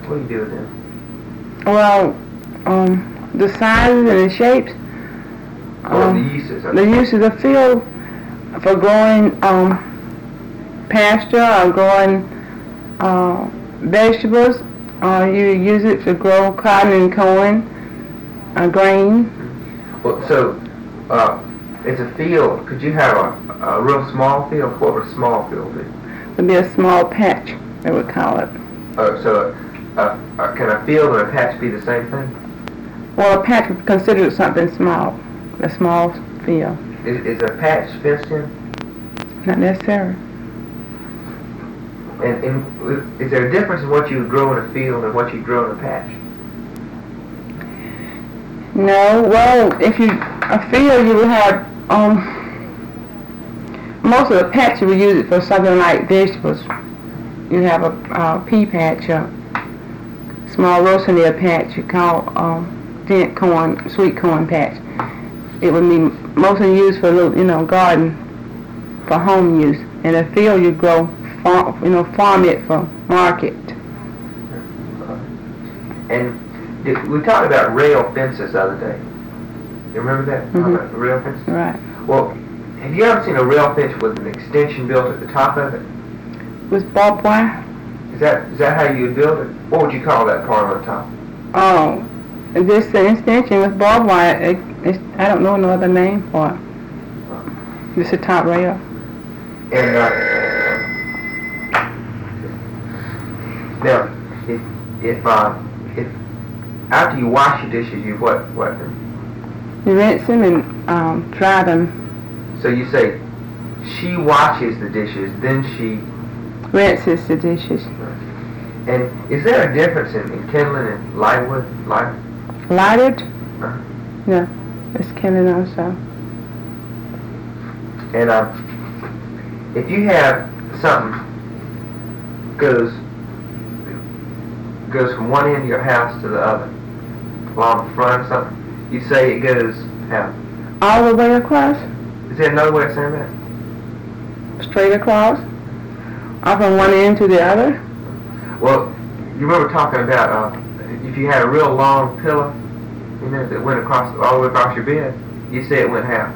What do you do with them? Well, the sizes and the shapes. The uses. The uses of field for growing pasture or growing vegetables. You use it to grow cotton and corn, grain. Well, so it's a field. Could you have a real small field? What would a small field be? It would be a small patch, they would call it. So can a field and a patch be the same thing? Well, a patch would be considered something small, a small field. Is a patch fenced in? Not necessarily. And is there a difference in what you would grow in a field and what you grow in a patch? No, well, if you a field, you would have most of the patch you would use it for something like vegetables. You have a pea patch, a small rosinea patch. You call dent corn, sweet corn patch. It would be mostly used for garden, for home use. In a field, you grow, farm it for market. And we talked about rail fences the other day. You remember that? Mm-hmm. About the rail fences? Right. Well, have you ever seen a rail fence with an extension built at the top of it? With barbed wire? Is that how you would build it? What would you call that part on the top? Oh, this extension with barbed wire. I don't know no other name for it. Just a top rail. And now, if after you wash your dishes, you what? You rinse them and dry them. So you say, she washes the dishes, then she rinses the dishes. And is there a difference in kindling and lightwood? Lighted? Uh-huh. Yeah, it's kindling also. And if you have something goes from one end of your house to the other, along the front or something, you say it goes how? All the way across? Is there another way of saying that? Straight across? Or from one end to the other? Well, you remember talking about if you had a real long pillow, that went all the way across your bed, you say it went how?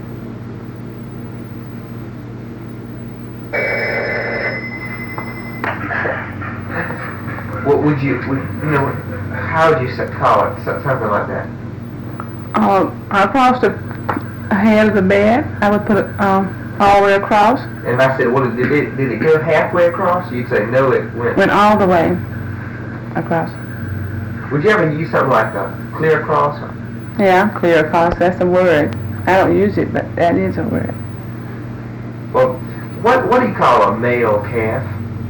What would you how would you call it? Something like that. Across the head of the bed, I would put it all the way across. And if I said, well, did it go halfway across? You'd say, no, it went all the way across. Would you ever use something like a clear across? Yeah, clear across, that's a word. I don't use it, but that is a word. Well, what do you call a male calf?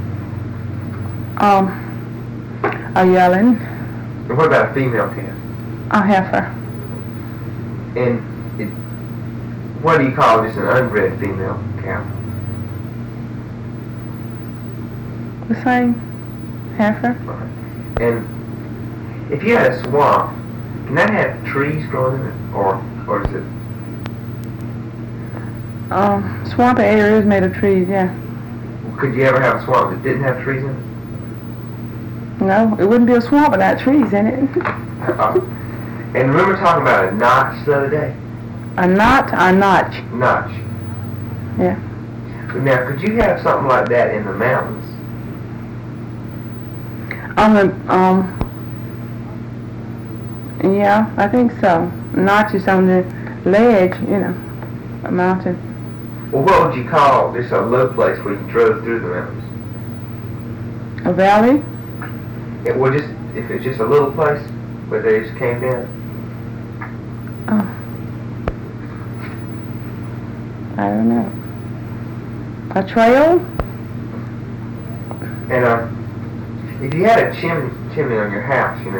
A yearling. And what about a female calf? A heifer. And what do you call just an unbred female cow? The same. Heifer. And if you had a swamp, can that have trees growing in it, or is it? Swampy area is made of trees, yeah. Could you ever have a swamp that didn't have trees in it? No, it wouldn't be a swamp without trees in it. And remember talking about a notch the other day? A knot, a notch. Notch. Yeah. Now, could you have something like that in the mountains? Yeah, I think so. Notches on the ledge, a mountain. Well, what would you call just a low place where you drove through the mountains? A valley? If it's just a little place where they just came down. Oh. I don't know. A trail? And if you had a chimney on your house,